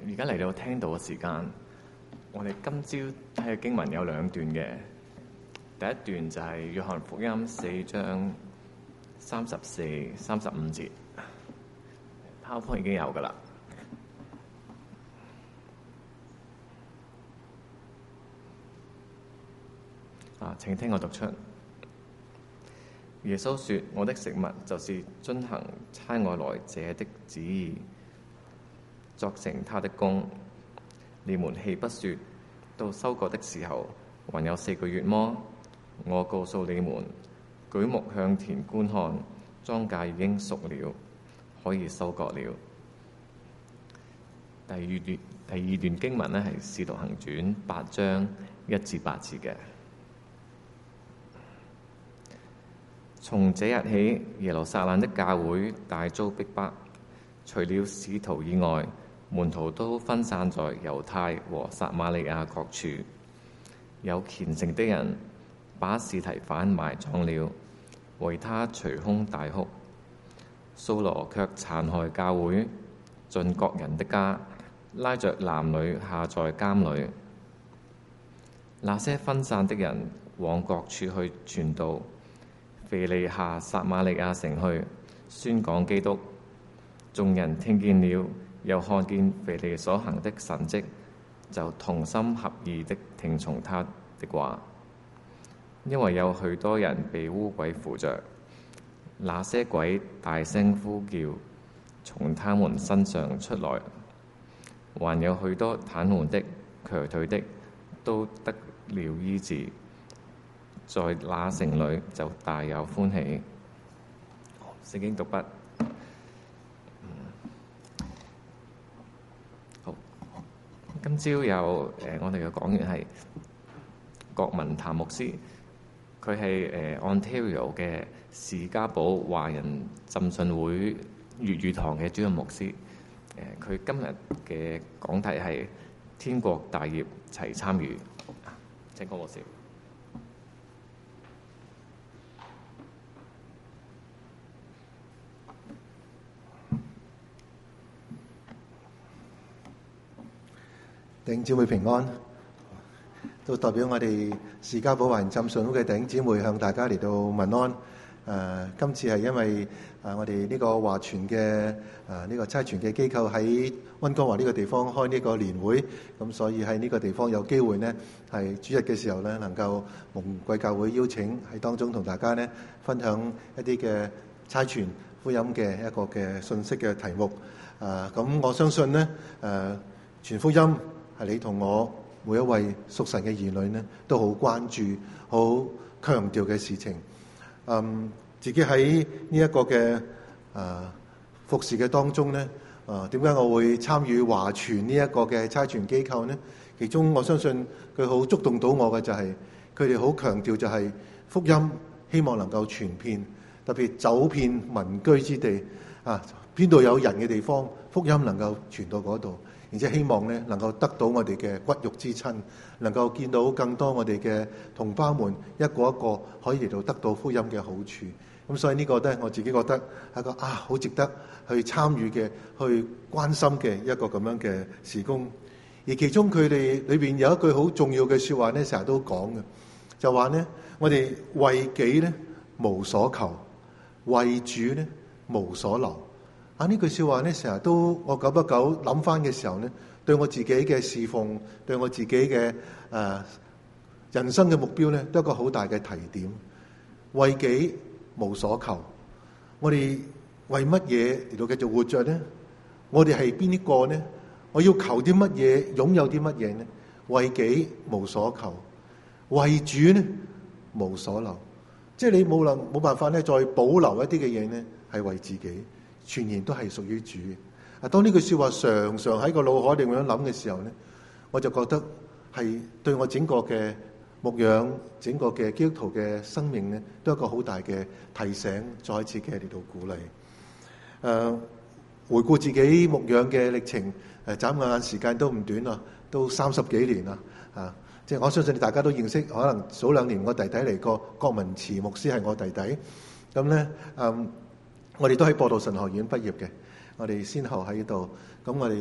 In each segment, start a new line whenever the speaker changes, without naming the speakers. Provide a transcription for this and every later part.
而家嚟到聽道嘅時間，我哋今朝睇嘅經文有兩段嘅。第一段就係約翰福音4章34、35節，PowerPoint 已經有噶啦。請聽我讀出。耶穌說：我的食物就是遵行差我來者的旨意，作成他的工。你們豈不說，到收割的時候還有4個月麼？我告訴你們，舉目向田觀看，莊稼已經熟了，可以收割了。第二段經文呢係《使徒行傳》8章1至8節嘅。從這日起，耶路撒冷的教會大遭逼迫，除了使徒以外，門徒都分散在猶太和撒瑪利亞各處。有虔誠的人把司提反埋葬了，為他捶胸大哭。掃羅卻殘害教會，進各人的家，拉着男女下在監裏。那些分散的人往各處去傳道，腓利下撒瑪利亞城去宣講基督。眾人聽見了，又看見腓利所行的神蹟，就同心合意的聽從他的話。因為有許多人被污鬼附着，那些鬼大聲呼叫，從他們身上出來，還有許多癱瘓的、瘸腿的，都得了醫治。在那城裏就大有歡喜。聖經讀畢。好，今朝有我哋嘅講員係郭文譚牧師，佢係Ontario 嘅士嘉堡華人浸信會粵語堂嘅主任牧師。佢今日嘅講題係天國大業齊參與。請郭牧師。
弟兄姊妹平安，都代表我哋士嘉堡華人浸信會嘅弟兄姊妹向大家嚟到問安。今次係因為我哋呢個華傳嘅呢個差傳嘅機構喺溫哥華呢個地方開呢個年會，咁所以喺呢個地方有機會呢係主日嘅時候呢，能夠蒙貴教會邀請喺當中同大家呢分享一啲嘅差傳福音嘅一個嘅信息嘅題目。咁我相信呢傳福音係你同我每一位屬神嘅兒女呢，都好關注、好強調嘅事情。自己喺呢一個嘅服侍嘅當中呢，點解我會參與華傳呢一個嘅差傳機構呢？其中我相信佢好觸動到我嘅就係佢哋好強調就係福音希望能夠傳遍，特別走遍民居之地邊度有人嘅地方，福音能夠傳到嗰度。而且希望咧能夠得到我哋嘅骨肉之親，能夠見到更多我哋嘅同胞們一個一個可以嚟到得到福音嘅好處。咁所以呢個咧我自己覺得係一個好值得去參與嘅、去關心嘅一個咁樣嘅事工。而其中佢哋裏邊有一句好重要嘅說話咧，成日都講嘅，就話咧我哋為己咧無所求，為主咧無所留。呢句說話咧，成日都我久不久諗翻嘅時候咧，對我自己嘅侍奉，對我自己嘅人生嘅目標咧，都係一個好大嘅提點。為己無所求，我哋為乜嘢嚟到繼續活着呢？我哋係邊一個呢？我要求啲乜嘢，擁有啲乜嘢呢？為己無所求，為主呢無所留。即係你冇辦法咧，再保留一啲嘅嘢呢，係為自己。全然都係屬於主。當呢句說話常常喺個腦海裏咁樣諗嘅時候呢，我就覺得係對我整個嘅牧養、整個嘅基督徒嘅生命呢，都有一個好大嘅提醒，再一次嘅嚟到鼓勵。回顧自己牧養嘅歷程，眨眼時間都唔短啦，都30幾年啦。即係我相信大家都認識，可能早2年我弟弟嚟過，郭文慈牧師係我弟弟。咁呢。我哋都喺播道神學院畢業嘅，我哋先後喺度。咁我哋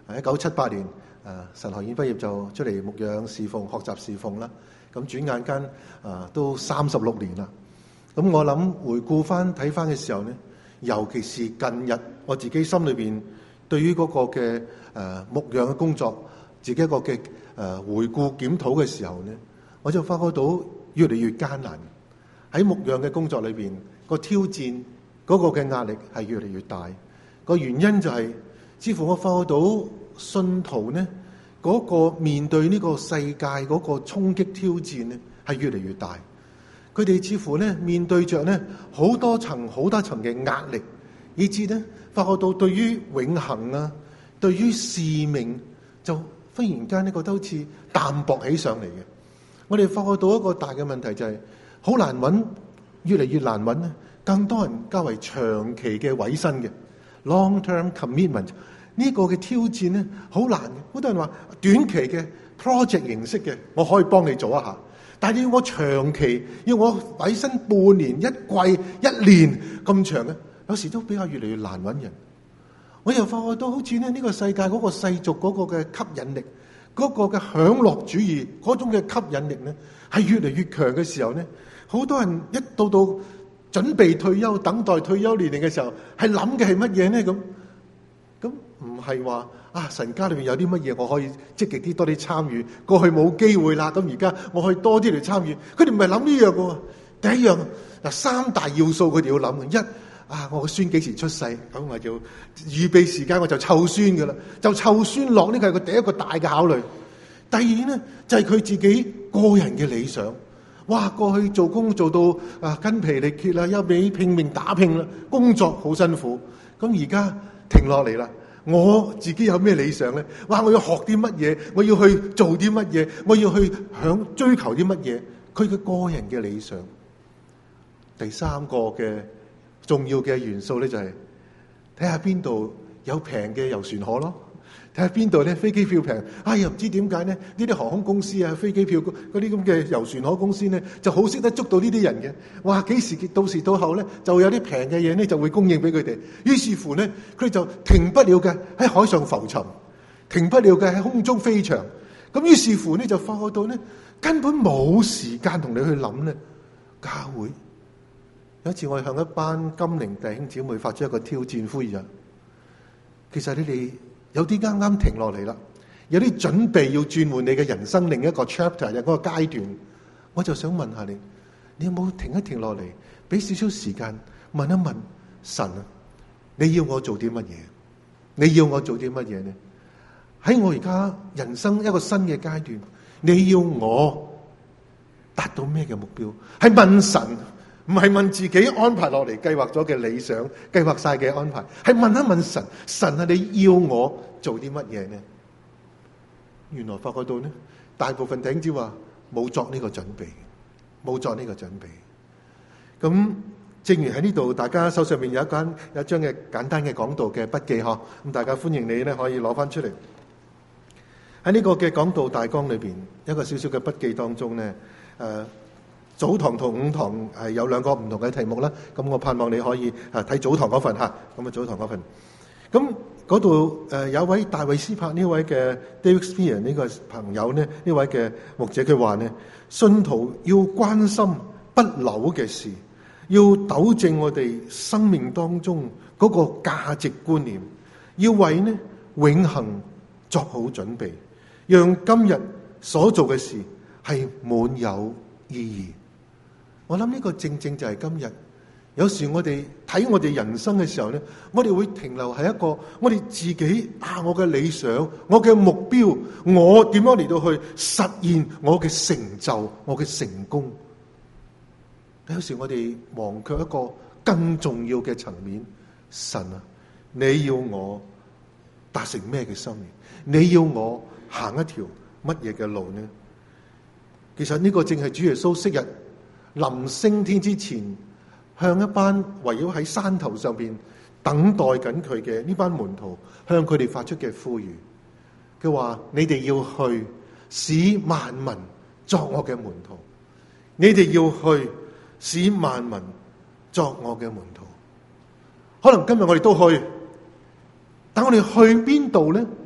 1978年神學院畢業就出嚟牧養侍奉、學習侍奉啦。咁轉眼間都36年啦。咁我諗回顧翻睇翻嘅時候呢，尤其是近日我自己心裏邊對於嗰個嘅牧養嘅工作，自己一個嘅回顧檢討嘅時候呢，我就發覺到越嚟越艱難。喺牧養嘅工作裏邊，個挑戰嗰個嘅壓力係越嚟越大。個原因就係，似乎我發覺到信徒呢嗰個面對呢個世界嗰個衝擊挑戰呢係越嚟越大。佢哋似乎呢面對着呢好多層嘅壓力，以致呢發覺到對於永恆啊，對於使命就忽然間呢覺得好似淡薄起上嚟嘅。我哋發覺到一個大嘅問題就係好難揾，越嚟越難揾呢更多人較為長期嘅委身嘅 long-term commitment。呢個嘅挑戰呢好難嘅。好多人話短期嘅 project 形式嘅，我可以幫你做一下，但係要我長期，要我委身半年、一季、一年咁長嘅，有時都比較越嚟越難揾人。我又發覺到好似呢個世界嗰個世俗嗰個嘅吸引力，嗰個嘅享樂主義嗰種嘅吸引力呢係越嚟越強嘅時候呢，好多人一到準備退休、等待退休年齡嘅時候，係諗嘅係乜嘢呢？咁唔係話神家裏面有啲乜嘢我可以積極啲多啲參與，過去冇機會啦，咁而家我可以多啲嚟參與。佢哋唔係諗呢樣嘅。第一樣三大要素佢哋要諗嘅，一我個孫幾時出世，咁我就預備時間我就湊孫噶啦，就湊孫落呢個係佢第一個大嘅考慮。第二呢，就係佢自己個人嘅理想。過去做工做到筋疲力竭啦，一味拼命打拼啦，工作好辛苦，咁而家停落嚟啦。我自己有咩理想呢？我要學啲乜嘢？我要去做啲乜嘢？我要去追求啲乜嘢？佢嘅個人嘅理想。第三個嘅重要嘅元素呢，就係睇下邊度有平嘅遊船河咯。睇下邊度咧飛機票平，又唔知點解呢？呢啲航空公司啊、飛機票嗰啲咁嘅遊船河公司呢，就好識得捉到呢啲人嘅。幾時到時到後呢，就有啲平嘅嘢呢，就會供應俾佢哋。於是乎呢，佢哋就停不了嘅喺海上浮沉，停不了嘅喺空中飛翔。咁於是乎呢，就發覺到呢，根本冇時間同你去諗呢。教會有一次我向一班金齡弟兄姊妹發出一個挑戰呼籲，其實你哋有啲啱啱停落嚟啦，有啲準備要轉換你嘅人生另一個 chapter 嘅嗰個階段，我就想問下你，你有冇停一停落嚟，俾少少時間問一問神啊，你要我做啲乜嘢？你要我做啲乜嘢呢？喺我而家人生一個新嘅階段，你要我達到咩嘅目標？係問神，唔係問自己安排落嚟計劃咗嘅理想，計劃晒嘅安排，係問一問神，神啊，你要我做啲乜嘢呢？原來發覺到呢，大部分弟兄姊妹話冇作呢個準備，冇作呢個準備。咁正如喺呢度，大家手上面有一張嘅簡單嘅講道嘅筆記嗬，咁大家歡迎你咧可以攞翻出嚟。喺呢個嘅講道大綱裏邊，一個小小嘅筆記當中呢，早堂同午堂係有兩個唔同嘅題目啦。咁我盼望你可以睇早堂嗰份吓，咁啊早堂嗰份。咁嗰度有位大衛斯柏呢位嘅 David Spear 呢個朋友呢，呢位嘅牧者佢話呢，信徒要關心不朽嘅事，要糾正我哋生命當中嗰個價值觀念，要為呢永恆作好準備，讓今日所做嘅事係滿有意義。我諗呢個正正就係今日，有時我哋睇我哋人生嘅時候呢，我哋會停留喺一個我哋自己我嘅理想、我嘅目標，我點樣嚟到去實現我嘅成就、我嘅成功。有時我哋忘卻一個更重要嘅層面，神啊，你要我達成咩嘅心願？你要我行一條乜嘢嘅路呢？其實呢個正係主耶穌昔日臨升天之前，向一班圍繞喺山頭上邊等待緊佢嘅呢班門徒，向佢哋發出嘅呼籲。佢話：你哋要去，使萬民作我嘅門徒。你哋要去，使萬民作我嘅門徒。可能今日我哋都去，但我哋去邊度呢？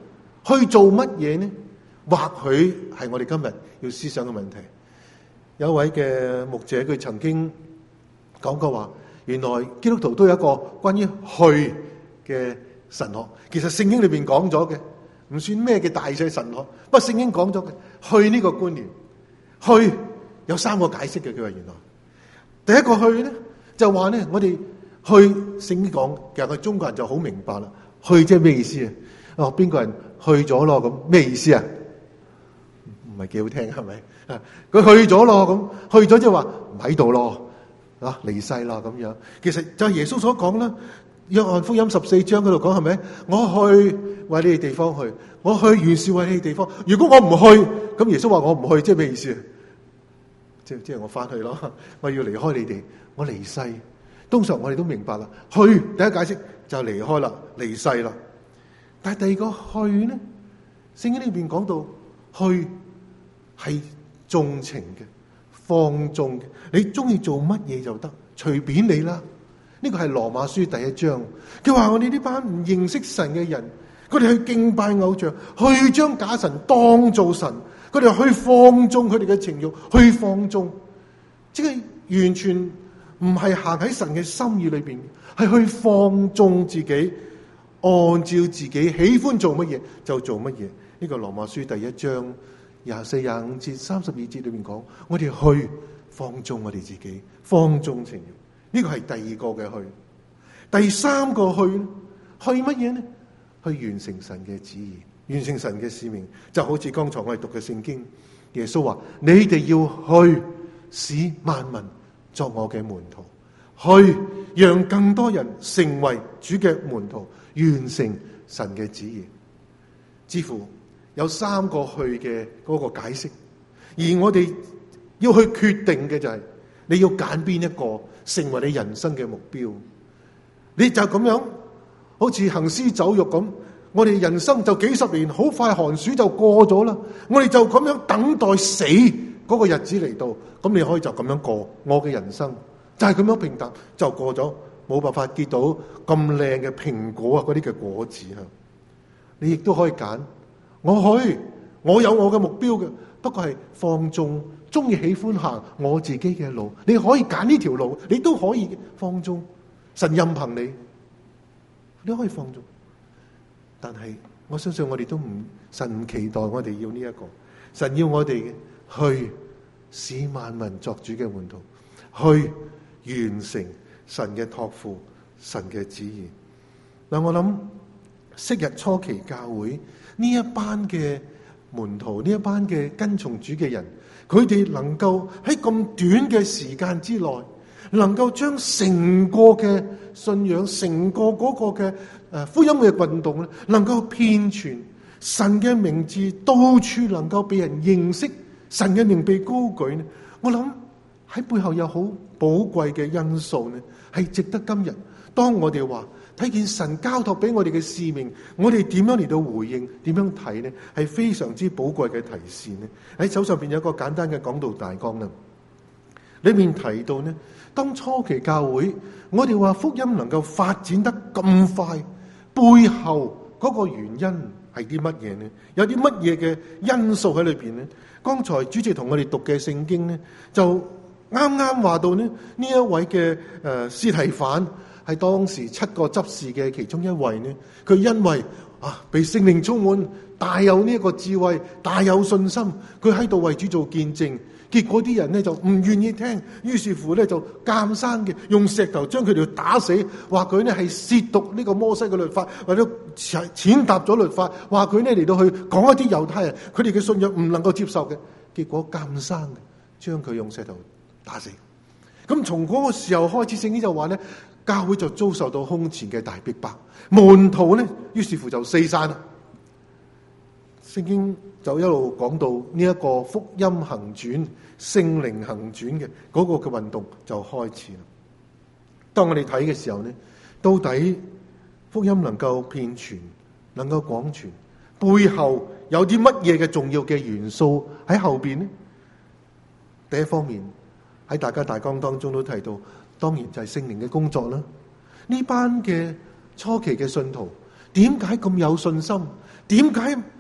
去做乜嘢呢？或許係我哋今日要思想嘅問題。有一位嘅牧者，佢曾經講過話，原來基督徒都有一個關於去嘅神學。其實聖經裏邊講咗嘅，唔算咩嘅大細神學，不過聖經講咗嘅去呢個觀念，去有3個解釋嘅。佢話原來第一個去咧，就話咧我哋去聖經講，其實我哋中國人就好明白啦。去即係咩意思啊？邊個人去咗咯？咁咩意思啊？唔係幾好聽係咪？佢去咗咯，咁去咗即係話唔喺度咯，離世啦咁樣。其實就係耶穌所講啦，約翰福音14章嗰度講係咪？我去為你哋地方去，我去原是為你哋地方。如果我唔去，咁耶穌話我唔去，即係咩意思啊？即係我翻去咯，我要離開你哋，我離世。通常我哋都明白啦，去第一解釋就離開啦，離世啦。但係第二個去呢？聖經呢邊講到去係縱情嘅、放縱嘅，你中意做乜嘢就得，隨便你啦。呢個係羅馬書第1章，佢話我哋呢班唔認識神嘅人，佢哋去敬拜偶像，去將假神當做神，佢哋去放縱佢哋嘅情慾，去放縱，即係完全唔係行喺神嘅心意裏邊，係去放縱自己，按照自己喜歡做乜嘢就做乜嘢。呢個羅馬書第1章24、25節、32節裏面講，我哋去放縱我哋自己，放縱情慾。呢個係第二個嘅去。第三個去乜嘢呢？去完成神嘅旨意，完成神嘅使命。就好似剛才我哋讀嘅聖經，耶穌話：你哋要去使萬民作我嘅門徒，去讓更多人成為主嘅門徒，完成神嘅旨意。似乎有3個去嘅嗰個解釋，而我哋要去決定嘅就係，你要揀邊一個成為你人生嘅目標。你就咁樣好似行屍走肉咁，我哋人生就幾十年，好快寒暑就過咗啦。我哋就咁樣等待死嗰個日子嚟到，咁你可以就咁樣過我嘅人生，就係咁樣平淡就過咗，冇辦法結到咁靚嘅蘋果啊，嗰啲嘅果子啊。你亦都可以揀，我有我嘅目標嘅，不過係放縱，中意喜歡行我自己嘅路。你可以揀呢條路，你都可以放縱，神任憑你，你可以放縱。但係我相信我哋都神唔期待我哋要呢一個，神要我哋去使萬民作主嘅門徒，去完成神嘅託付，神嘅旨意。嗱，我諗昔日初期教會呢一班嘅門徒，呢一班嘅跟從主嘅人，佢哋能夠喺咁短嘅時間之內，能夠將成個嘅信仰，成個嗰個嘅福音嘅運動咧，能夠遍傳神嘅名字，到處能夠被人認識，神嘅名被高舉咧。我諗喺背後有好寶貴嘅因素咧，係值得今日當我哋話睇見神交託俾我哋嘅使命，我哋點樣嚟到回應，點樣睇呢？係非常之寶貴嘅提示呢。喺手上邊有一個簡單嘅講道大綱啦，裏面提到呢，當初期教會，我哋話福音能夠發展得咁快，背後嗰個原因係啲乜嘢呢？有啲乜嘢嘅因素喺裏邊呢？剛才主席同我哋讀嘅聖經呢，就啱啱話到呢一位嘅司提反係當時7個執事嘅其中一位呢，佢因為被聖靈充滿，大有呢一個智慧，大有信心，佢喺度為主做見證。結果啲人呢就唔願意聽，於是乎呢就監生嘅用石頭將佢哋打死，話佢呢係褻瀆呢個摩西嘅律法，或者踐踏咗律法，話佢呢嚟到去講一啲猶太人佢哋嘅信仰唔能夠接受嘅。結果監生嘅將佢用石頭打死。咁從嗰個時候開始，聖經就話呢，教會就遭受到空前嘅大逼迫，門徒呢於是乎就四散啦。聖經就一路講到呢一個福音行轉、聖靈行轉嘅嗰個嘅運動就開始啦。當我哋睇嘅時候呢，到底福音能夠遍傳、能夠廣傳，背後有啲乜嘢嘅重要嘅元素喺後邊呢？第一方面喺大家大綱當中都提到，當然就係聖靈嘅工作啦。呢班嘅初期嘅信徒點解咁有信心？點解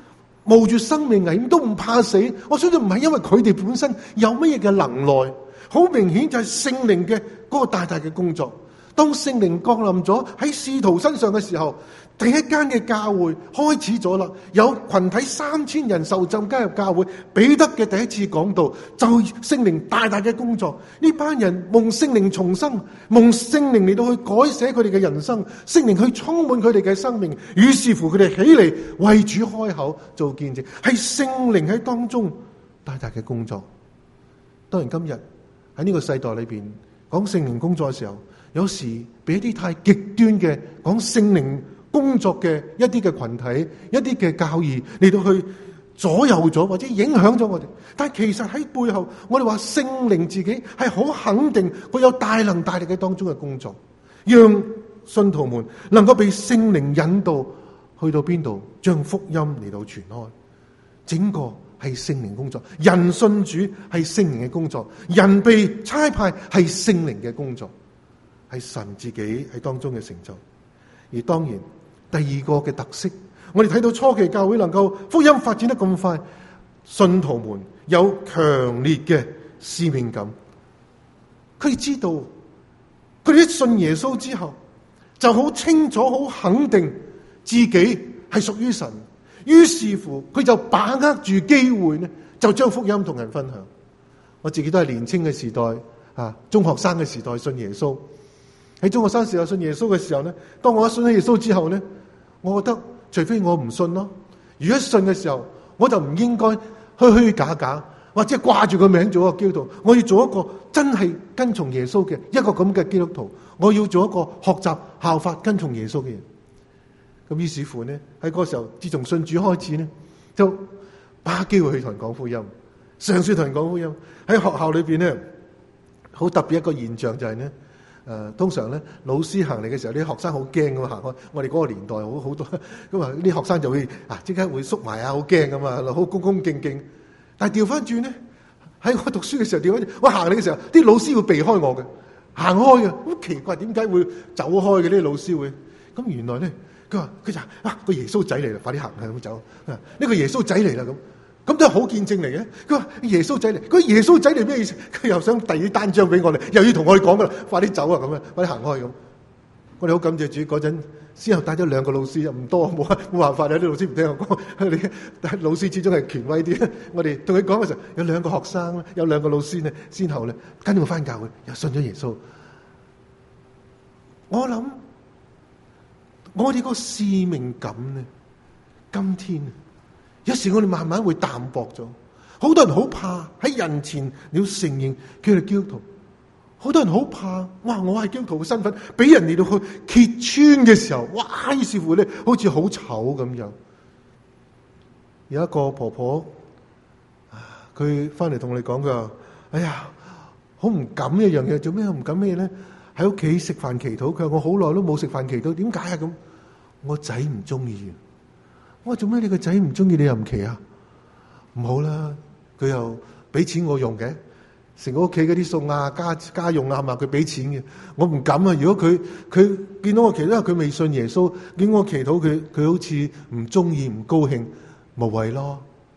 冒住生命危險都唔怕死。我相信唔係因為佢哋本身有乜嘢嘅能耐，好明顯就係聖靈嘅嗰個大大嘅工作。當聖靈降臨咗喺使徒身上嘅時候，第一間嘅教會開始咗啦，有群體3000人受浸加入教會。彼得嘅第一次講道就聖靈大大嘅工作，呢班人蒙聖靈重生，蒙聖靈嚟到去改寫佢哋嘅人生，聖靈去充滿佢哋嘅生命，於是乎佢哋起嚟為主開口做見證，係聖靈喺當中大大嘅工作。當然今日喺呢個世代裏邊講聖靈工作嘅時候，有時俾一啲太極端嘅講聖靈工作嘅一啲嘅群體、一啲嘅教義嚟到去左右咗或者影響咗我哋。但係其實喺背後，我哋話聖靈自己係好肯定佢有大能大力嘅當中嘅工作，讓信徒們能夠被聖靈引導去到邊度，將福音嚟到傳開。整個係聖靈工作，人信主係聖靈嘅工作，人被差派係聖靈嘅工作，係神自己喺當中嘅成就。而當然第二個嘅特色，我哋睇到初期教會能夠福音發展得咁快，信徒們有強烈嘅使命感。佢哋知道，佢哋一信耶穌之後，就好清楚、好肯定自己係屬於神。於是乎，佢就把握住機會呢，就將福音同人分享。我自己都係年青嘅時代中學生嘅時代信耶穌。喺中學生時候信耶穌嘅時候呢，當我一信咗耶穌之後呢，我覺得除非我唔信咯，如果信嘅時候，我就唔應該虛虛假假或者掛住個名做一個基督徒。我要做一個真係跟從耶穌嘅一個咁嘅基督徒。我要做一個學習效法跟從耶穌嘅人。咁於是乎呢，喺嗰個時候，自從信主開始呢，就把握機會去同人講福音，嘗試同人講福音。喺學校裏邊呢，好特別一個現象就係呢。通常咧，老師行嚟嘅時候，啲學生好驚咁行開。我哋嗰個年代好多咁啊，啲學生就會即刻會縮埋好驚咁啊，好恭恭敬敬。但係調翻轉咧，喺我讀書嘅時候，調翻轉我行嚟嘅時候，啲老師會避開我嘅，行開嘅。好奇怪，點解會走開嘅？啲老師會咁原來咧，佢就個耶穌仔嚟啦，快啲行係咁走。呢個耶穌仔嚟啦咁都係好見證嚟嘅。佢話耶穌仔嚟，佢耶穌仔嚟咩意思？佢又想遞啲單張俾我哋，又要同我哋講噶啦，快啲走啊咁啊，快啲行開咁。我哋好感謝主，嗰陣先後帶咗2個老師，又唔多，冇辦法啦，啲老師唔聽我講。但係老師始終係權威啲。我哋同佢講嘅時候，有2個學生啦，有2個老師呢，先後咧跟我翻教會，又信咗耶穌。我諗我哋個使命感呢，今天有時我哋慢慢會淡薄咗，好多人好怕喺人前你要承認佢係基督徒，好多人好怕，哇！我係基督徒嘅身份俾人哋到去揭穿嘅時候，哇！於是乎咧，好似好醜咁樣。有一個婆婆，佢翻嚟同我哋講，佢話：哎呀，好唔敢一樣嘢，做咩唔敢咩咧？喺屋企食飯祈禱，佢話我好耐都冇食飯祈禱，點解啊咁？我仔唔中意。我話做咩你個仔唔中意你又唔祈啊？唔好啦，佢又俾錢我用嘅，成個屋企嗰啲餸啊、家用啊，佢俾錢嘅，我唔敢啊！如果佢見到我祈禱，因為佢未信耶穌，見我祈禱，佢好似唔中意、唔高興，無謂咯。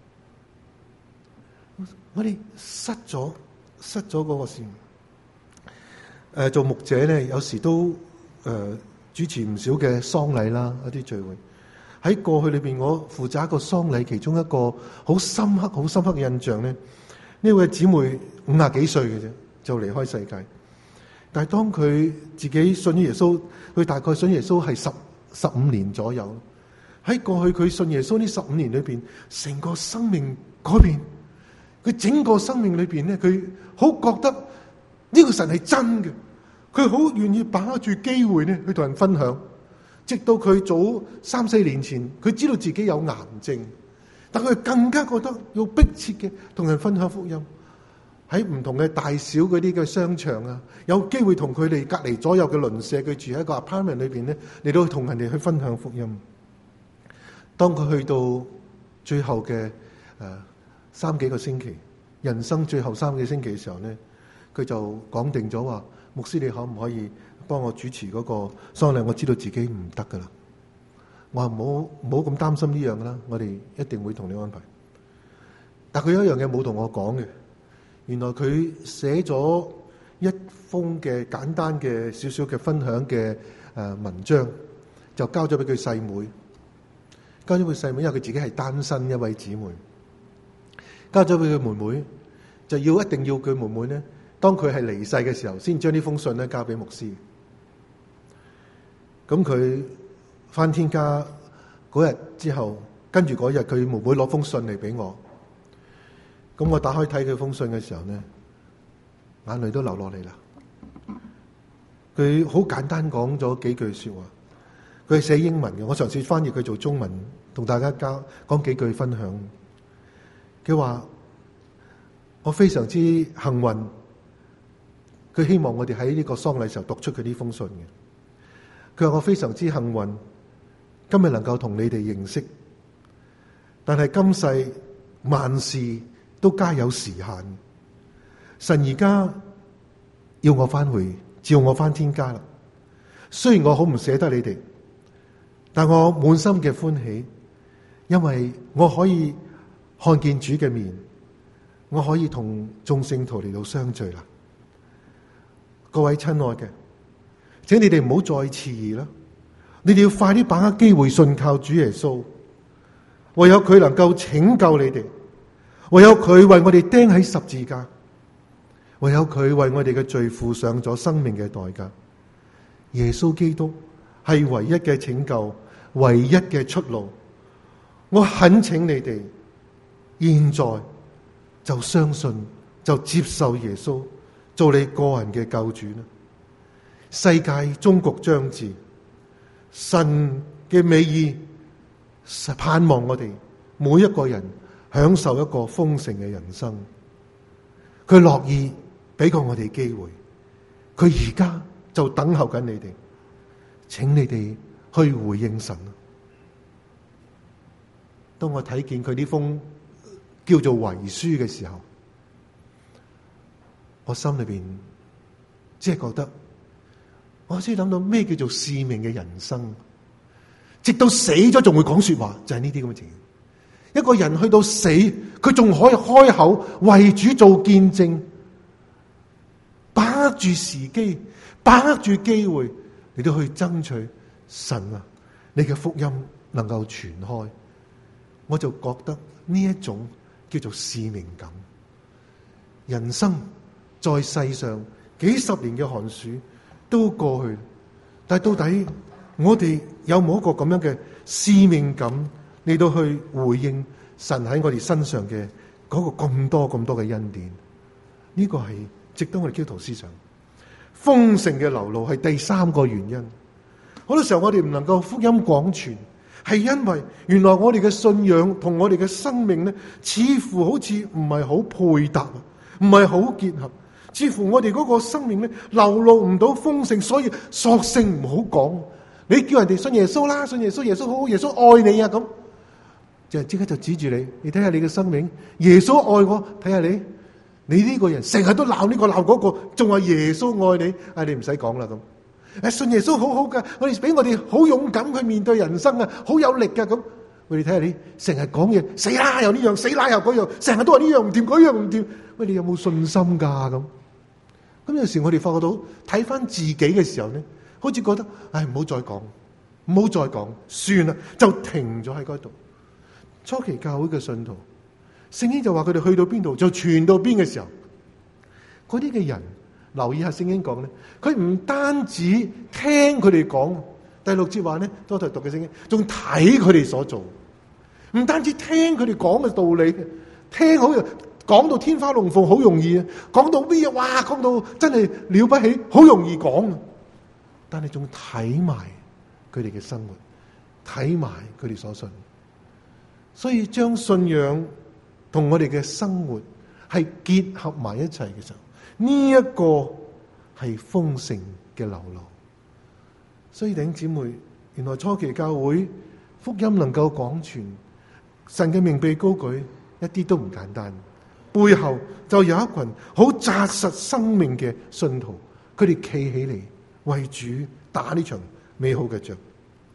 我哋失咗嗰個事。做牧者咧，有時都主持唔少嘅喪禮啦，一啲聚會。喺過去裏邊，我負責一個喪禮，其中一個好深刻嘅印象咧，呢位姊妹50幾歲嘅啫，就離開世界。但係當佢自己信咗耶穌，佢大概信耶穌係15年左右。喺過去佢信耶穌呢15年裏邊，成個生命改變。佢整個生命裏邊咧，佢好覺得呢個神係真嘅，佢好願意把握住機會咧去同人分享。直到佢早3-4年前，佢知道自己有癌症，但佢更加覺得要迫切嘅同人分享福音。喺唔同嘅大小嗰啲嘅商場啊，有機會同佢哋隔離左右嘅鄰舍，佢住喺一個 apartment 裏邊咧，嚟到同人哋去分享福音。當佢去到最後嘅3幾個星期，人生最後3幾個星期嘅時候咧，佢就講定咗話：牧師，你可唔可以幫我主持嗰個喪禮？我知道自己唔得噶啦， 我話唔好咁擔心呢樣啦，我哋一定會同你安排。但佢有一樣嘢冇同我講嘅，原來佢寫咗一封嘅簡單嘅少少嘅分享嘅文章，就交咗俾佢細妹。交咗俾佢細妹，因為佢自己係單身一位姊妹，交咗俾佢妹妹，就一定要佢妹妹咧，當佢係離世嘅時候，先將呢封信咧交俾牧師。咁佢返天家嗰日之後，跟住嗰日佢妹妹攞封信嚟俾我，咁我打開睇佢封信嘅時候咧，眼淚都流落嚟啦。佢好簡單講咗幾句說話。佢係寫英文嘅，我嘗試翻譯佢做中文，同大家講幾句分享。佢話：我非常之幸運，佢希望我哋喺呢個喪禮時候讀出佢呢封信嘅。佢話：我非常之幸運，今日能夠同你哋認識，但係今世萬事都皆有時限。神而家要我翻回，召我翻天家啦。雖然我好唔捨得你哋，但我滿心嘅歡喜，因為我可以看見主嘅面，我可以同眾聖徒嚟到相聚啦。各位親愛嘅，請你哋唔好再遲疑啦，你哋要快啲把握機會，信靠主耶穌，唯有佢能夠拯救你哋，唯有佢為我哋釘喺十字架，唯有佢為我哋嘅罪付上咗生命嘅代價。耶穌基督係唯一嘅拯救，唯一嘅出路。我懇請你哋現在就相信，就接受耶穌做你個人嘅救主啦。世界終局將至，神嘅美意盼望我哋每一個人享受一個豐盛嘅人生。佢樂意俾過我哋機會，佢而家就等候緊你哋，請你哋去回應神。當我睇見佢呢封叫做遺書嘅時候，我心裏邊只係覺得，我先諗到咩叫做使命嘅人生，直到死咗仲會講說話，就係呢啲咁嘅情形。一個人去到死，佢仲可以開口為主做見證，把握住時機，把握住機會，你都去爭取神啊，你嘅福音能夠傳開。我就覺得呢一種叫做使命感。人生在世上幾十年嘅寒暑都過去，但係到底我哋有冇一個咁樣嘅使命感嚟到去回應神喺我哋身上嘅嗰個咁多嘅恩典？呢個係值得我哋基督徒思想。豐盛嘅流露係第三個原因。好多時候我哋唔能夠福音廣傳，係因為原來我哋嘅信仰同我哋嘅生命咧，似乎好似唔係好配搭，唔係好結合，似乎我哋嗰個生命咧流露唔到豐盛，所以索性唔好講。你叫人哋信耶穌啦，信耶穌，耶穌好，耶穌愛你啊，咁就即刻就指住你，你睇下你嘅生命，耶穌愛我，睇下你呢個人成日都鬧呢個鬧嗰個，仲話耶穌愛你，你唔使講啦咁。信耶穌好好噶，我哋俾我哋好勇敢去面對人生啊，好有力噶咁。喂，你睇下你成日講嘢，死啦又呢樣，死啦又嗰樣，成日都話呢樣唔掂，嗰樣唔掂。喂，你有冇信心噶咁？咁有時我哋發覺到睇翻自己嘅時候咧，好似覺得唔好再講，唔好再講，算啦，就停咗喺嗰度。初期教會嘅信徒，聖經就話佢哋去到邊度就傳到邊嘅時候，嗰啲嘅人。留意下聖經講咧，佢唔單止聽佢哋講，第6節話咧，多讀嘅聖經，仲睇佢哋所做，唔單止聽佢哋講嘅道理，聽好講到天花龍鳳好容易啊，講到咩哇，講到真係了不起，好容易講，但係仲睇埋佢哋嘅生活，睇埋佢哋所信，所以將信仰同我哋嘅生活係結合埋一齊嘅時候。呢一個係豐盛嘅流露，所以弟兄姊妹，原來初期教會福音能夠廣傳，神嘅名被高舉，一啲都唔簡單。背後就有一群好紮實生命嘅信徒，佢哋企起嚟為主打呢場美好嘅仗。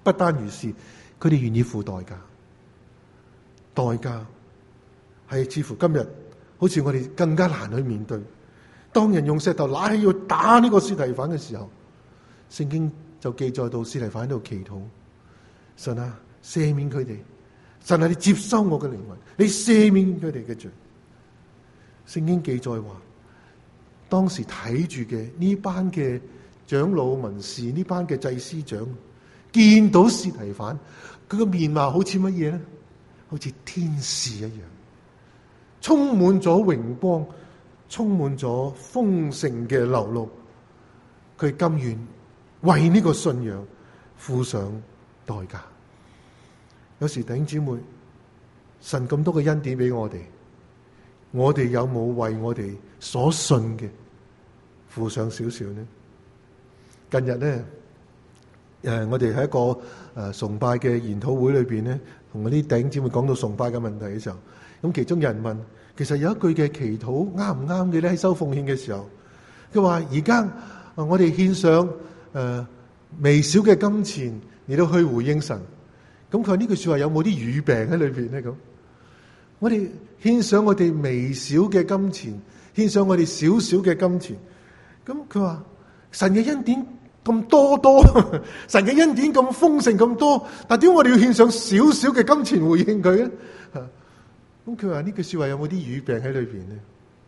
不單如是，佢哋願意付代價。代價係似乎今日好似我哋更加難去面對。當人用石頭拿起要打呢個司提反嘅時候，聖經就記載到司提反喺度祈禱：神啊，赦免佢哋！神啊，你接收我嘅靈魂，你赦免佢哋嘅罪。聖經記載話，當時睇住嘅呢班嘅長老文士，呢班嘅祭司長，見到司提反，佢個面貌好似乜嘢咧？好似天使一樣，充滿咗榮光，充滿咗豐盛嘅流露。佢甘願為呢個信仰付上代價。有時弟兄姊妹，神咁多嘅恩典俾我哋有冇為我哋所信嘅付上少少呢？近日咧，我哋喺一個崇拜嘅研討會裏邊咧，同嗰啲弟兄姊妹講到崇拜嘅問題嘅時候，咁其中有人問，其實有一句嘅祈禱啱唔啱嘅咧？喺收奉獻嘅時候，佢話而家我哋獻上微小嘅金錢嚟到去回應神。咁佢話呢句說話有冇啲語病喺裏邊咧？咁我哋獻上我哋微小嘅金錢，獻上我哋少少嘅金錢。咁佢話神嘅恩典咁多，神嘅恩典咁豐盛咁多，但點解我哋要獻上少少嘅金錢回應佢咧？咁佢話呢句說話有冇啲語病喺裏邊咧？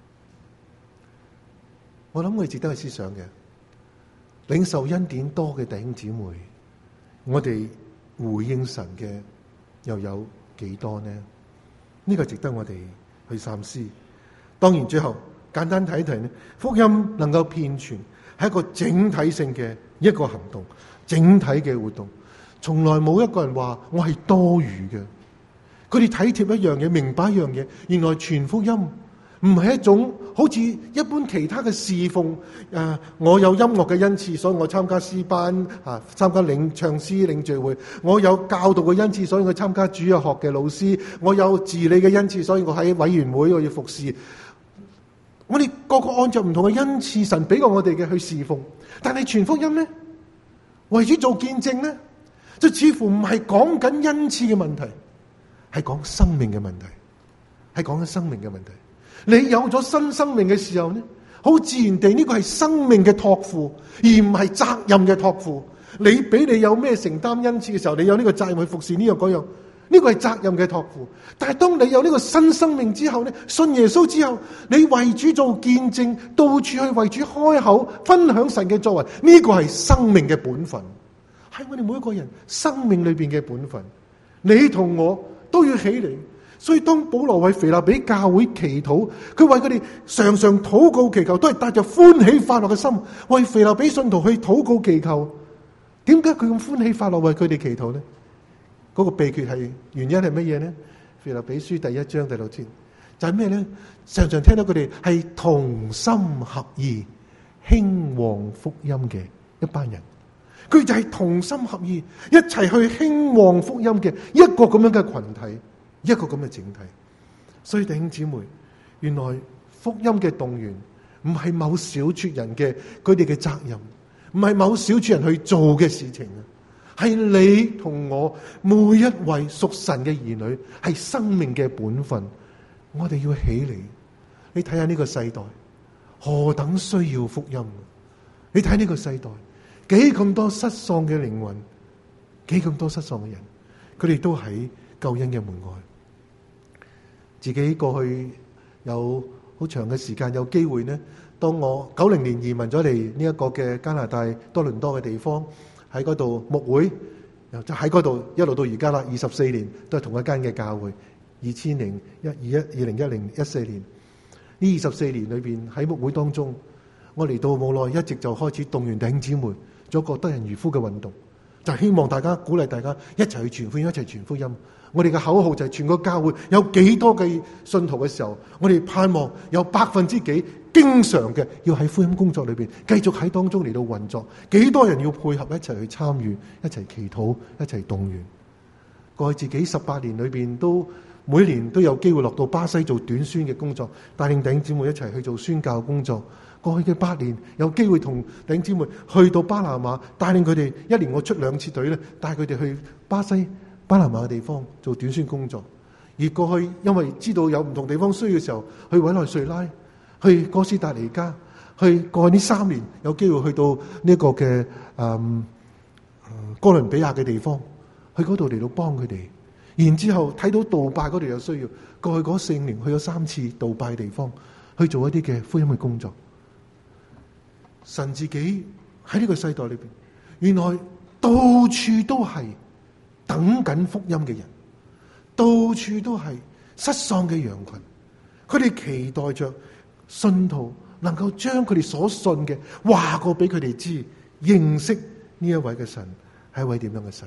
我諗我哋值得去思想嘅，領受恩典多嘅弟兄姊妹，我哋回應神嘅又有幾多呢？呢個值得我哋去三思。當然最後簡單睇一睇呢，福音能夠遍傳係一個整體性嘅一個行動，整體嘅活動，從來冇一個人話我係多餘嘅。佢哋體貼一樣嘢，明白一樣嘢，原來傳福音唔係一種好似一般其他嘅侍奉。我有音樂嘅恩賜，所以我參加詩班，參加唱詩領聚會。我有教導嘅恩賜，所以我參加主日學嘅老師。我有治理嘅恩賜，所以我喺委員會我要服侍。我哋個個按照唔同嘅恩賜，神俾過我哋嘅去侍奉。但係傳福音咧，為主做見證咧，就似乎唔係講緊恩賜嘅問題，係講生命嘅問題，係講緊生命嘅問題。你有咗新生命嘅時候呢，好自然地呢個係生命嘅託付，而唔係責任嘅託付。你俾你有咩承擔恩賜嘅時候，你有呢個責任去服侍呢樣嗰樣，呢個係責任嘅託付。但係當你有呢個新生命之後呢，信耶穌之後，你為主做見證，到處去為主開口分享神嘅作為，呢個係生命嘅本分，係我哋每一個人生命裏邊嘅本分。你同我都要起嚟。所以當保羅為腓立比教會祈禱，佢為佢哋常常禱告祈求，都係帶着歡喜快樂嘅心，為腓立比信徒去禱告祈求。點解佢咁歡喜快樂為佢哋祈禱呢？嗰個秘訣係原因係乜嘢呢？腓立比書第1章第6節就係咩呢？常常聽到佢哋係同心合意興旺福音嘅一班人，佢就係同心合意一齊去興旺福音嘅一個咁樣嘅群體。一個咁嘅整體。所以弟兄姊妹，原來福音嘅動員唔係某小撮人嘅佢哋嘅責任，唔係某小撮人去做嘅事情啊，係你同我每一位屬神嘅兒女，係生命嘅本分。我哋要起嚟。你睇下呢個世代何等需要福音，你睇呢個世代幾咁多失喪嘅靈魂，幾咁多失喪嘅人，佢哋都喺救恩嘅門外。自己過去有好長嘅時間有機會呢，當我90年移民咗嚟呢一個嘅加拿大多倫多嘅地方，喺嗰度牧會，就喺嗰度一路到而家啦，24年都係同一間嘅教會。2010、2010、14年呢24年裏邊喺牧會當中，我嚟到冇耐一直就開始動員弟兄姊妹做一個得人如夫嘅運動，就希望大家鼓勵大家一齊去傳福音，一齊傳福音。我哋嘅口號就係全個教會有幾多嘅信徒嘅時候，我哋盼望有幾%經常嘅要喺福音工作裏邊繼續喺當中嚟到運作，幾多人要配合一齊去參與，一齊祈禱，一齊動員。過去自己18年裏邊都每年都有機會落到巴西做短宣嘅工作，帶領弟兄姊妹一齊去做宣教工作。 過去嘅8年有機會同弟兄姊妹去到巴拿馬，帶領佢哋1年我出2次隊咧，帶佢哋去巴西、巴拿馬嘅地方做短宣工作。而過去因為知道有唔同地方需要嘅時候，去委內瑞拉、去哥斯達黎加，去過去呢3年有機會去到呢個嘅哥倫比亞嘅地方，去嗰度嚟到幫佢哋。然之後睇到杜拜嗰度有需要，過去嗰4年去咗3次杜拜地方去做一啲嘅福音嘅工作。神自己喺呢個世代裏邊，原來到處都係等緊福音嘅人，到處都係失喪嘅羊群，佢哋期待着信徒能夠將佢哋所信嘅話過俾佢哋知，認識呢一位嘅神係一位點樣嘅神。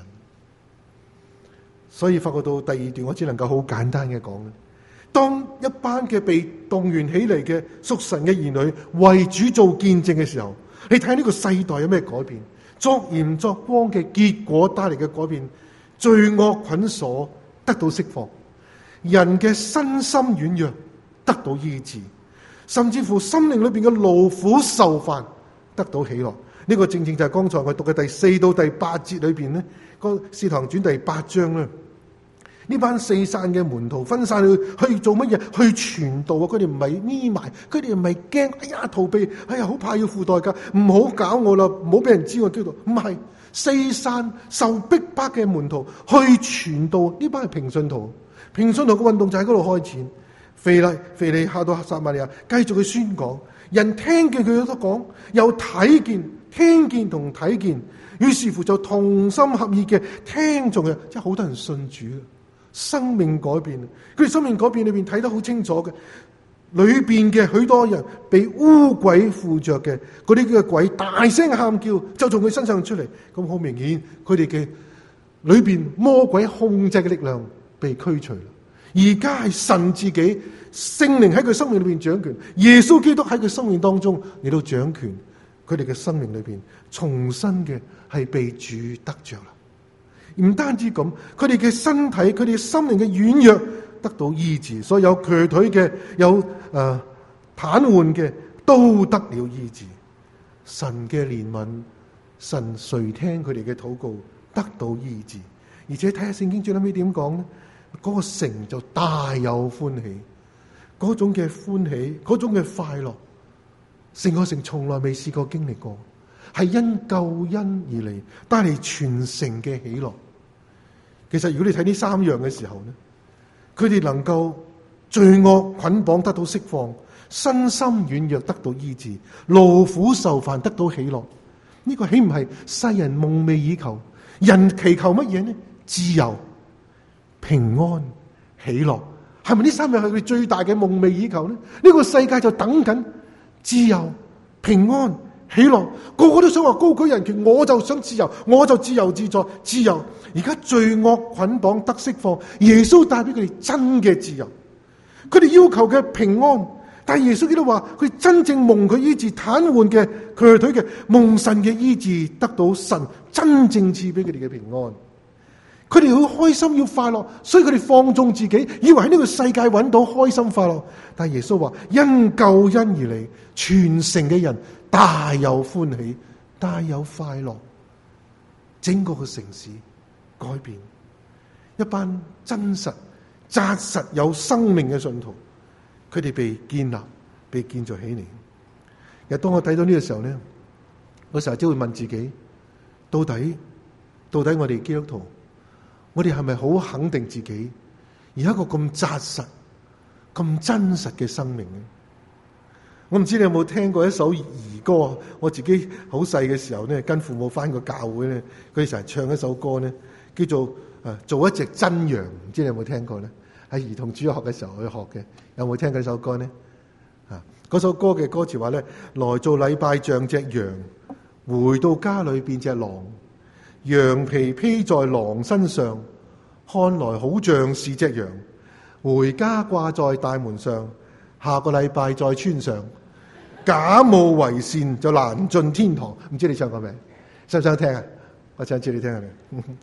所以發覺到第2段，我只能夠好簡單嘅講，當一班嘅被動員起嚟嘅屬神嘅兒女為主做見證嘅時候，你睇呢個世代有咩改變？作鹽作光嘅結果帶嚟嘅改變，罪惡捆鎖得到釋放，人嘅身心軟弱得到醫治，甚至乎心靈裏邊嘅勞苦受煩得到喜樂。呢個正正就係剛才我讀嘅第4到第8節裏邊呢個使徒行傳第8章咧。呢班四散嘅門徒分散去做乜嘢？去傳道啊！佢哋唔係匿埋，佢哋唔係驚，哎呀逃避，哎呀好怕要付代價，唔好搞我啦，唔好俾人知我基督徒。唔係，四散受逼迫嘅門徒去傳道，呢班係平信徒。平信徒嘅運動就喺嗰度開始。腓利下到撒瑪利亞，繼續去宣講，人聽見佢都講，又睇見、聽見同睇見，於是乎就同心合意嘅聽眾嘅，即係好多人信主。生命改變，佢哋生命改變裏邊睇得好清楚嘅，裏邊嘅許多人被污鬼附着嘅，嗰啲嘅鬼大聲喊叫，就從佢身上出嚟，咁好明顯，佢哋嘅裏邊魔鬼控制嘅力量被驅除啦。而家係神自己聖靈喺佢生命裏邊掌權，耶穌基督喺佢生命當中嚟到掌權，佢哋嘅生命裏邊重新嘅係被主得着啦。唔單止咁，佢哋嘅身體、佢哋心靈嘅軟弱得到醫治，所以有瘸腿嘅、有癱瘓嘅都得了醫治。神嘅憐憫，神垂聽佢哋嘅禱告，得到醫治。而且睇下聖經最後尾點講咧，嗰個城就大有歡喜，嗰種嘅歡喜，嗰種嘅快樂，成個城從來未試過經歷過，係因救恩而嚟，帶嚟全城嘅喜樂。其實如果你睇呢3樣嘅時候咧，佢哋能夠罪惡捆綁得到釋放，身心軟弱得到醫治，勞苦受煩得到喜樂，呢個豈唔係世人夢寐以求？人祈求乜嘢呢？自由、平安、喜樂，係咪呢3樣係佢最大嘅夢寐以求呢？呢個世界就等緊自由、平安、喜樂，個個都想話高舉人權，我就想自由，我就自由自在，自由。而家罪惡捆綁得釋放，耶穌帶俾佢哋真嘅自由。佢哋要求嘅平安，但係耶穌基督話佢真正蒙佢醫治癱瘓嘅瘸腿嘅，蒙神嘅醫治，得到神真正賜俾佢哋嘅平安。佢哋好開心要快樂，所以佢哋放縱自己，以為喺呢個世界揾到開心快樂。但係耶穌話因救恩而嚟，全城嘅人大有歡喜，大有快樂，整個嘅城市改變，一班真實紮實有生命嘅信徒，佢哋被建立、被建造起嚟。又當我睇到呢個時候咧，我成日都會問自己，到底我哋基督徒，我哋係咪好肯定自己而一個咁紮實、咁真實嘅生命咧？我唔知你有冇聽過一首兒歌，我自己好細嘅時候咧，跟父母返個教會咧，佢哋成日唱一首歌咧，叫做做一隻真羊，唔知你有冇聽過咧？喺兒童主學嘅時候去學嘅，有冇聽過呢首歌咧？嗰首歌嘅歌詞話咧，來做禮拜像隻羊，回到家裏變隻狼，羊皮披在狼身上，看來好像是隻羊，回家掛在大門上，下個禮拜再穿上，假冒為善就難進天堂。唔知你唱過未？想唔想聽啊？我想知你聽下未？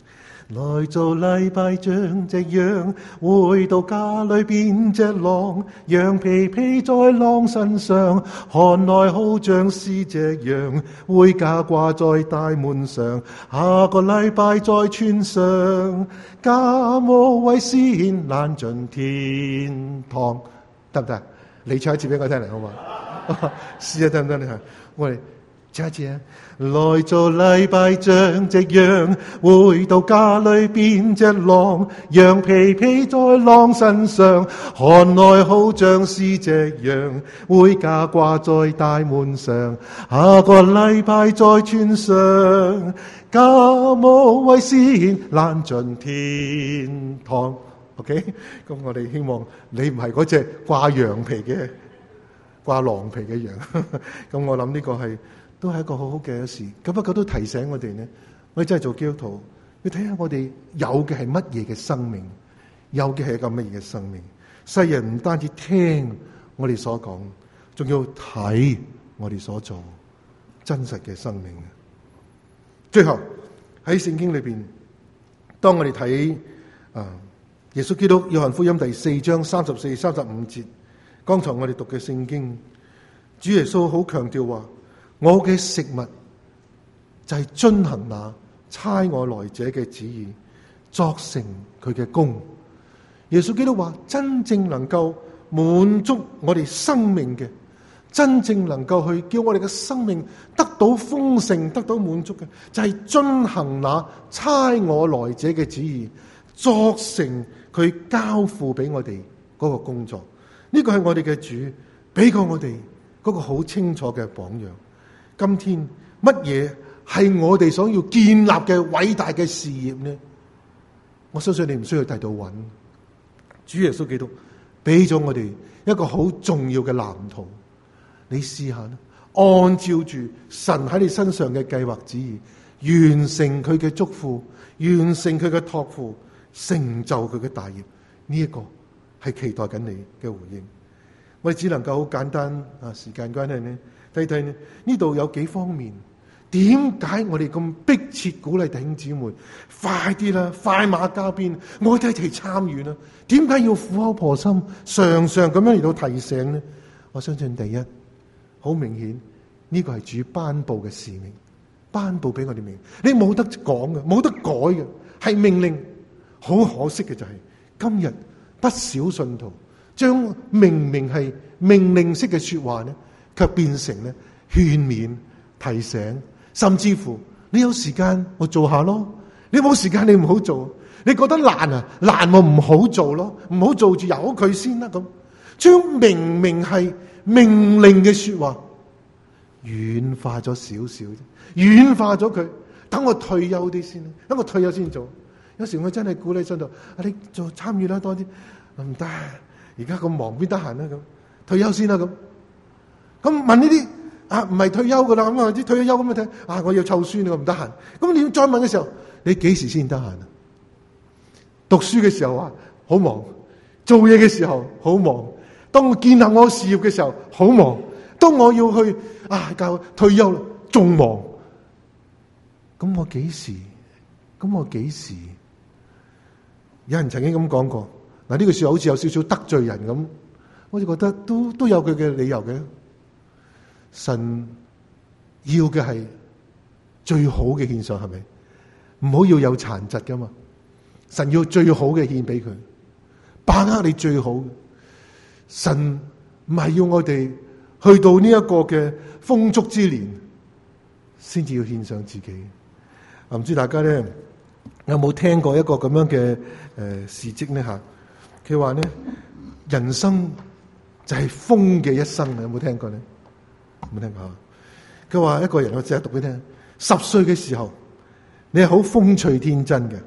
來做禮拜像隻羊，回到家裏變隻狼，羊皮披在狼身上，看來好像是隻羊，會架掛在大門上，下個禮拜再穿上，家務為先攬進天堂，得唔得？你唱一次俾我聽嚟好嘛？試下得唔得？你係我哋唱一次啊！來做禮拜像隻羊，回到家裏變隻狼，羊皮披在狼身上，看來好像是隻羊，會架掛在大門上，下個禮拜再穿上，家務為先攬進天堂。OK， 咁我哋希望你唔係嗰隻掛羊皮嘅、掛狼皮嘅羊。咁我諗呢個都係一個好好嘅事，咁不過都提醒我哋呢，我哋真係做基督徒，要睇下我哋有嘅係乜嘢嘅生命，有嘅係一個乜嘢嘅生命。世人唔單止聽我哋所講，仲要睇我哋所做真實嘅生命。最後喺聖經裏邊，當我哋睇耶穌基督約翰福音第4章34、35節，剛才我哋讀嘅聖經，主耶穌好強調話，我嘅食物就係遵行那差我來者嘅旨意，作成佢嘅功。耶穌基督話，真正能夠滿足我哋生命嘅，真正能夠去叫我哋嘅生命得到豐盛、得到滿足嘅，就係遵行那差我來者嘅旨意，作成佢交付俾我哋嗰個工作。呢個係我哋嘅主俾過我哋嗰個好清楚嘅榜樣。今天乜嘢係我哋想要建立嘅偉大嘅事業呢？我相信你唔需要第度揾，主耶穌基督俾咗我哋一個好重要嘅藍圖。你試下啦，按照住神喺你身上嘅計劃旨意，完成佢嘅祝福，完成佢嘅託付，成就佢嘅大業。呢一個係期待緊你嘅回應。我哋只能夠好簡單時間關係呢，睇睇呢度有幾方面。點解我哋咁迫切鼓勵弟兄姊妹快啲啦，快馬加鞭，我哋一齊參與啦？點解要苦口婆心，常常咁樣嚟到提醒呢？我相信第一，好明顯呢個係主頒布嘅使命，頒布俾我哋明，你冇得講嘅，冇得改嘅，係命令。好可惜嘅就係今日不少信徒將明明係命令式嘅說話呢，卻變成咧勸勉、提醒，甚至乎你有時間我做下咯，你冇時間你唔好做，你覺得難啊，難我唔好做咯，唔好做住由佢先啦。咁將明明係命令嘅說話軟化咗少少啫，軟化咗佢，等我退休啲先，等我退休先做。有時我真係鼓勵信徒，你做參與啦多啲，唔得，而家咁忙邊得閒啦咁，退休先啦咁。咁問呢啲唔係退休噶啦，咁啊啲退咗休咁樣睇，我要湊孫我唔得閒。咁你要再問嘅時候，你幾時先得閒啊？讀書嘅時候好忙，做嘢嘅時候好忙，當我建立我事業嘅時候好忙，當我要去教退休啦仲忙。咁我幾時？有人曾經咁講過，呢句說話好似有少少得罪人咁，我就覺得都有佢嘅理由嘅。神要嘅係最好嘅獻上，係咪？唔好要有殘疾噶嘛。神要最好嘅獻俾佢，把握你最好嘅。神唔係要我哋去到呢一個嘅豐足之年，先至要獻上自己。唔知大家咧有冇聽過一個咁樣嘅事蹟呢？佢話呢，人生就係瘋嘅一生，有冇聽過呢？有冇聽過？佢話一個人，我淨係讀俾你聽。10歲嘅時候，你係好風趣天真嘅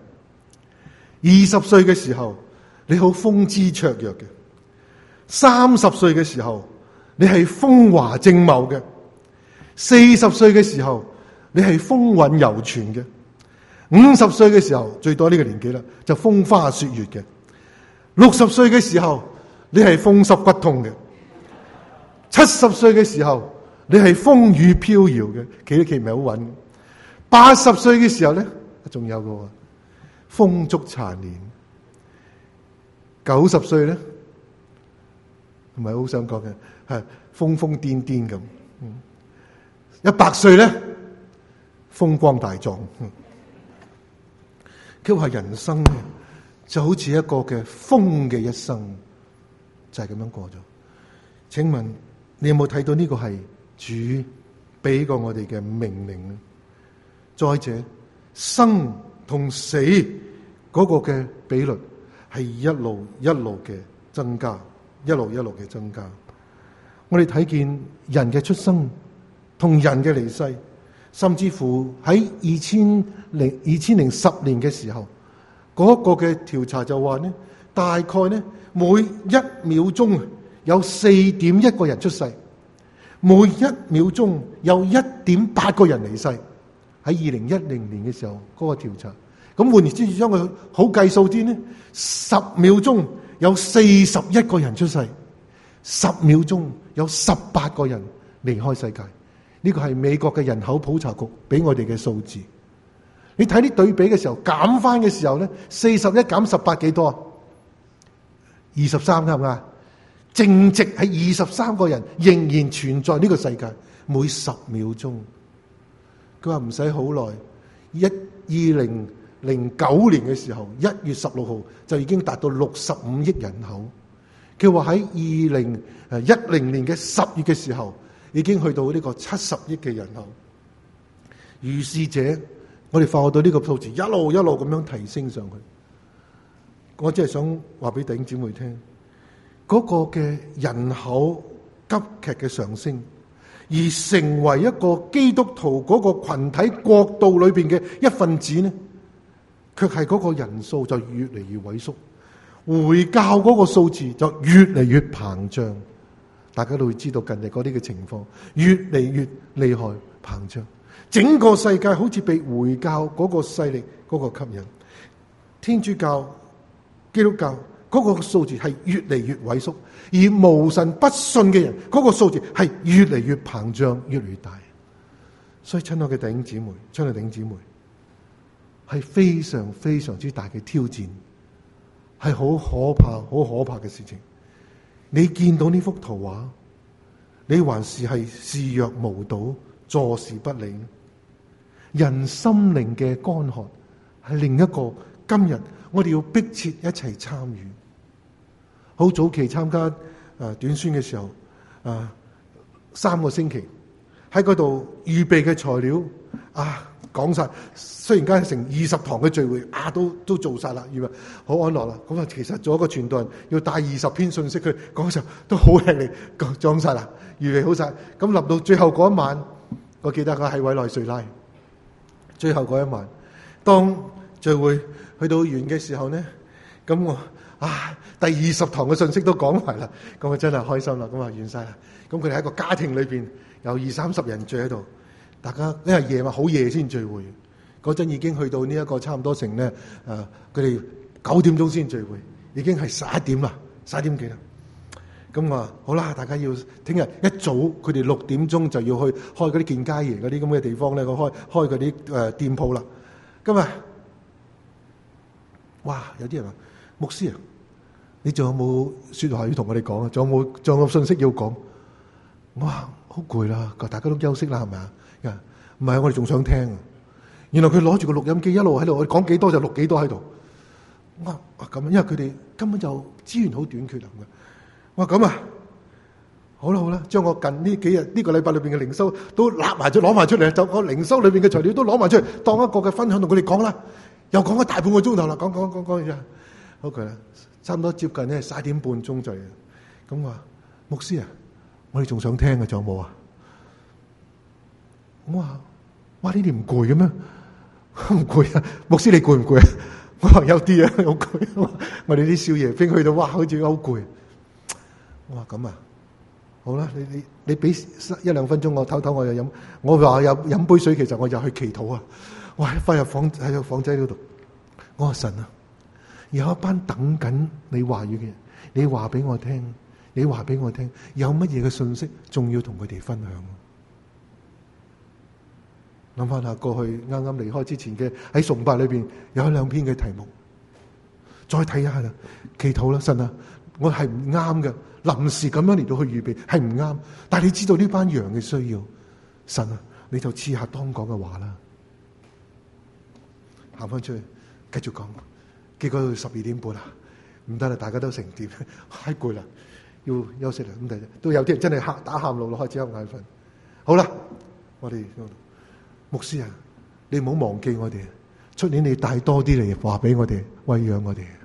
；20歲嘅時候，你好風姿綽約嘅；30歲嘅時候，你係風華正茂嘅；40歲嘅時候，你係風韻猶存嘅；50歲嘅時候，最多呢個年紀啦，就風花雪月嘅；60歲嘅時候，你係風濕骨痛嘅；70歲嘅時候，你係風雨飄搖嘅，企都企唔係好穩；80歲嘅時候咧，仲有個風燭殘年；90歲咧，唔係好想講嘅，係瘋瘋癲癲咁；100歲咧，風光大壯。佢話人生咧就好似一個嘅風嘅一生，就係咁樣過咗。請問你有冇睇到呢個係主俾過我哋嘅命令呢？再者，生同死嗰個嘅比率係一路一路嘅增加，一路一路嘅增加。我哋睇見人嘅出生同人嘅離世，甚至乎喺2010年嘅時候，嗰個嘅調查就話呢，大概呢每1秒鐘有4.1個人出世，每1秒鐘有1.8個人離世。喺2010年嘅時候嗰個調查，咁換言之，將佢好計數啲呢，10秒鐘有41個人出世，10秒鐘有18個人離開世界。呢個係美國嘅人口普查局俾我哋嘅數字。你睇啲對比嘅時候，減翻嘅時候咧，41減18幾多啊？23啱唔啱？正值係23個人仍然存在呢個世界，每10秒鐘。佢話唔使好耐，2009年嘅時候1月16號就已經達到65億人口。佢話喺2010年嘅10月嘅時候，已經去到呢個70億嘅人口。如是者，我哋發覺到呢個數字一路一路咁樣提升上去。我只係想話俾弟兄姊妹聽，嗰個嘅人口急劇嘅上升，而成為一個基督徒嗰個群體國度裏邊嘅一份子呢，卻係嗰個人數就越嚟越萎縮，回教嗰個數字就越嚟越膨脹。大家都會知道近日嗰啲嘅情況越嚟越厲害膨脹，整個世界好似被回教嗰個勢力嗰個吸引，天主教、基督教嗰個數字係越嚟越萎縮，而無神不信嘅人嗰個數字係越嚟越膨脹，越嚟越大。所以親愛嘅弟兄姊妹，親愛嘅弟兄姊妹，係非常非常之大嘅挑戰，係好可怕、好可怕嘅事情。你見到呢幅圖畫，你還是係視若無睹、坐視不理？人心靈嘅乾渴係另一個今日我哋要迫切一齊參與。好早期參加短宣嘅時候，3個星期喺嗰度預備嘅材料講晒，雖然間係成20堂嘅聚會都做晒啦，預備好安樂啦。咁啊，其實做一個傳道人要帶20篇信息，佢講嘅時候都好吃力，裝晒啦，預備好晒。咁臨到最後嗰一晚，我記得佢係委內瑞拉。最後嗰一晚，當聚會去到完嘅時候呢，咁我第20堂嘅信息都講埋啦，咁我真係開心啦，咁啊完晒啦。咁佢哋喺一個家庭裏邊有20-30人聚喺度。大家因為夜晚好夜先聚會，嗰陣已經去到呢一個差唔多成咧，佢哋9點鐘先聚會，已經係11點啦，11點幾啦。咁話好啦，大家要聽日一早，佢哋6點鐘就要去開嗰啲建街爺嗰啲咁嘅地方咧，開嗰啲店鋪啦。今日哇，有啲人話牧師啊，你仲有冇說話要同我哋講啊？仲有冇信息要講？哇，好攰啦，大家都休息啦，係咪啊？唔係，我哋仲想聽。原來佢攞住個錄音機一路喺度，我講幾多就錄幾多喺度。哇，咁，因為佢哋根本就資源好短缺啊。哇，咁啊，好啦，將我近呢幾日呢個禮拜裏邊嘅靈修都攞埋出嚟，就我靈修裏邊嘅材料都攞埋出嚟，當一個嘅分享同佢哋講啦。又講咗大半個鐘頭啦，講完啫。好佢啦，差唔多接近咧11點半鐘就。咁話牧師啊，我哋仲想聽嘅，仲有冇啊？我話：哇，呢啲唔攰嘅咩？唔攰啊！牧師你攰唔攰啊？我話有啲啊，好攰。我哋啲少爺兵去到，哇，好似好攰。我話咁啊，好啦，你俾1-2分鐘我偷偷我又飲。我話有飲杯水，其實我又去祈禱啊。我翻入房喺個房仔嗰度，我話神啊，有一班等緊你話語嘅人，你話俾我聽，有乜嘢嘅信息仲要同佢哋分享？ 諗翻下過去啱啱離開之前嘅喺崇拜裏邊有兩篇嘅題目，再睇下啦，祈禱啦，神啊，我係唔啱嘅，臨時咁樣嚟到去預備係唔啱，但係你知道呢班羊嘅需要，神啊，你就賜下當講嘅話啦。行翻出去繼續講，結果到12點半啦，唔得啦，大家都成點，太攰啦，要休息啦。咁都有啲人真係打喊路咯，開始有眼瞓。好啦，我哋牧師啊，你唔好忘記我哋，出年你帶多啲嚟話俾我哋，餵養我哋。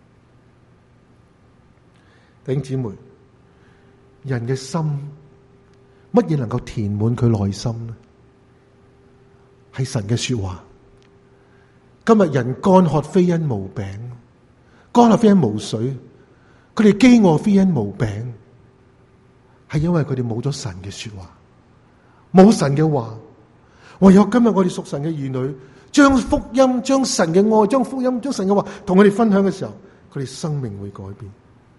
弟兄姊妹，人嘅心乜嘢能夠填滿佢內心呢？係神嘅說話。今日人乾渴非因無餅，乾渴非因無水，佢哋飢餓非因無餅，係因為佢哋冇咗神嘅說話，冇神嘅話。唯有今日我哋屬神嘅兒女，將福音、將神嘅愛、將福音、將神嘅話同佢哋分享嘅時候，佢哋生命會改變。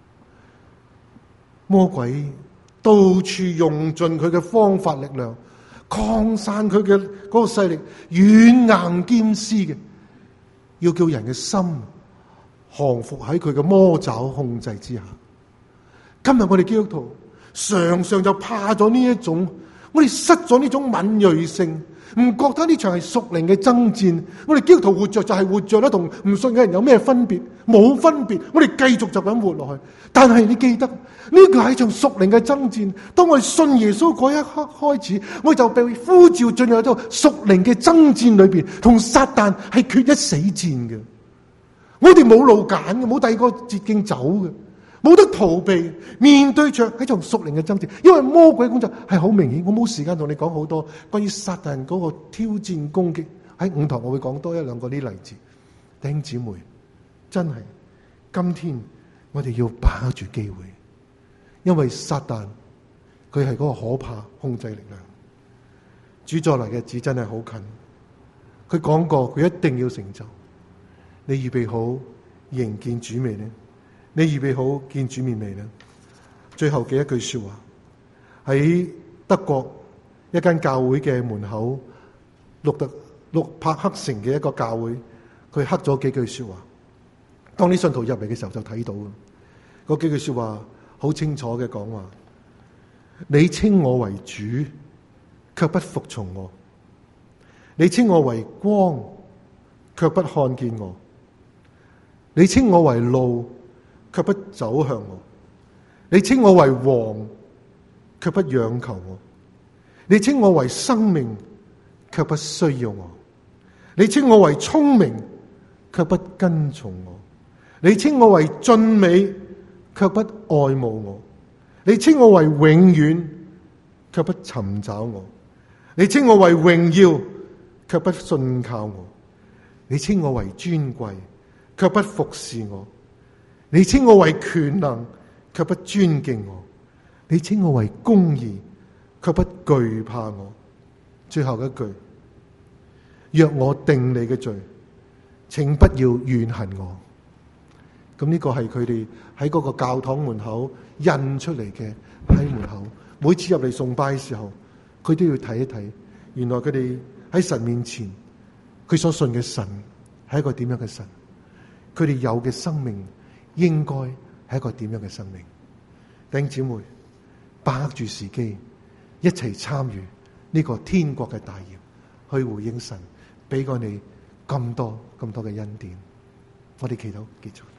魔鬼到處用盡佢嘅方法力量，擴散佢嘅嗰個勢力，軟硬兼施嘅，要叫人嘅心降服喺佢嘅魔爪控制之下。今日我哋基督徒常常就怕咗呢一種，我哋失咗呢種敏銳性，唔覺得呢場係屬靈嘅爭戰。我哋基督徒活着就係活着啦，同唔信嘅人有咩分別？冇分別。我哋繼續就咁活落去。但係你記得呢個係一場屬靈嘅爭戰。當我哋信耶穌嗰一刻開始，我哋就被呼召進入到屬靈嘅爭戰裏邊，同撒旦係決一死戰嘅。我哋冇路揀嘅，冇第二個捷徑走嘅，冇得逃避。面對着一場屬靈嘅爭戰，因為魔鬼嘅工作係好明顯。我冇時間同你講好多關於撒旦嗰個挑戰攻擊。喺午堂我會講多一兩個啲例子。弟兄姊妹，真係今天我哋要把握住機會，因為撒旦佢係嗰個可怕控制力量。主再來嘅日子真係好近，佢講過佢一定要成就。你預備好迎見主未呢？你預備好見主面未呢？最後嘅一句說話，喺德國一間教會嘅門口，陸柏克城嘅一個教會，佢刻咗幾句說話。當啲信徒入嚟嘅時候就睇到嗰幾句說話，好清楚嘅講話：你稱我為主，卻不服從我；你稱我為光，卻不看見我；你稱我為路，卻不走向我；你稱我為王，卻不仰求我；你稱我為生命，卻不需要我；你稱我為聰明，卻不跟從我；你稱我為俊美，卻不愛慕我；你稱我為永遠，卻不尋找我；你稱我為榮耀，卻不信靠我；你稱我為尊貴，卻不服侍我；你稱我為權能，卻不尊敬我；你稱我為公義，卻不懼怕我。最後一句：若我定你嘅罪，請不要怨恨我。咁呢個係佢哋喺嗰個教堂門口印出嚟嘅，喺門口每次入嚟崇拜嘅時候，佢都要睇一睇，原來佢哋喺神面前，佢所信嘅神係一個點樣嘅神，佢哋有嘅生命應該係一個點樣嘅生命。弟兄姊妹，把握住時機，一齊參與呢個天國嘅大業，去回應神俾過你咁多嘅恩典。我哋祈禱結束。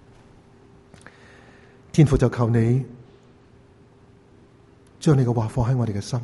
天父，就求你將你嘅話放喺我哋嘅心，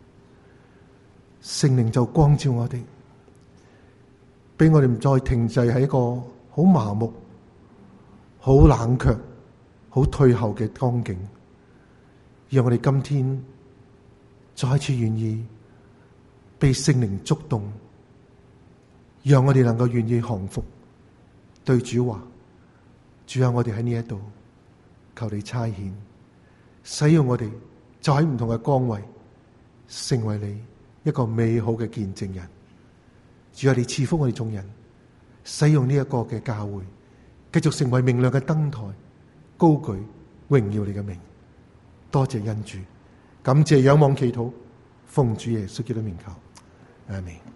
聖靈就光照我哋，俾我哋唔再停滯喺一個好麻木、好冷卻、好退後嘅光景，讓我哋今天再一次願意被聖靈觸動，讓我哋能夠願意降服，對主話：主啊，我哋喺呢一度，求你差遣，使用我哋就喺唔同嘅崗位，成為你一個美好嘅見證人。主啊，你賜福我哋眾人，使用呢一個嘅教會，繼續成為明亮嘅燈台，高舉榮耀你嘅名。多謝恩主，感謝仰望祈禱，奉主耶穌基督名求，阿們。